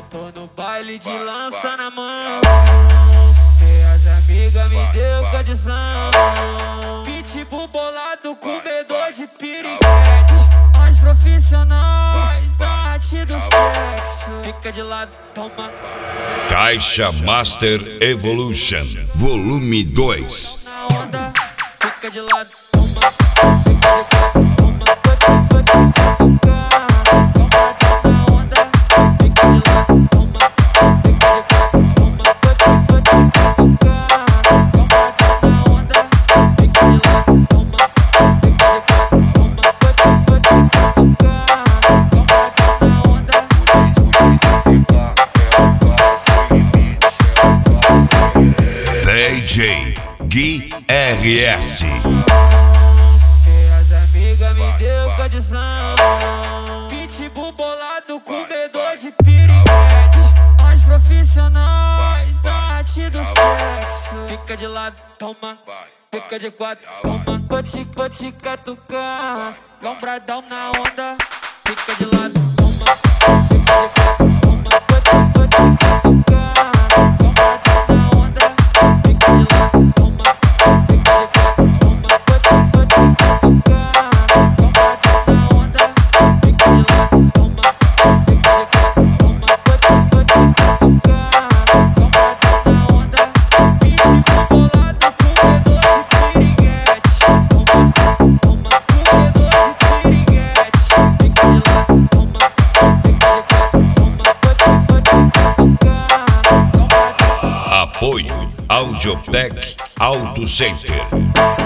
Tô no baile de lança na mão, e as amigas me deu condição. Pitbull bolado, comedor de piriguete. Nós profissionais da arte do sexo. Fica de lado, toma. Caixa Master Evolution Volume 2. Na onda, fica de lado, toma. Fica de lado, toma. Na onda, fica de lado, toma. Fica de lado, toma. Na onda, fica de lado, toma. Fica de DJ Gui RS. E as amigas me deu condição. Pitbull bolado, comedor de piriguete. Nós profissionais da arte do sexo. Fica de lado, toma. Fica de quatro, toma. Vou te catucar. Lombradão na onda. Fica de lado, toma. Fica de quatro, toma. Vou te catucar. Lombradão na onda. Fica de lado, toma. Fica de quatro, toma. Vou te catucar. Lombradão na onda. Fica de lado, toma. Fica de quatro, toma. Vou te catucar. Lombradão na onda. Pitbull bolado, comedor de piriguete. Toma, toma, comedor de piriguete. Fica de lado, toma. Fica de quatro, toma. Vou te catucar. Apoio Audiotech Auto Center.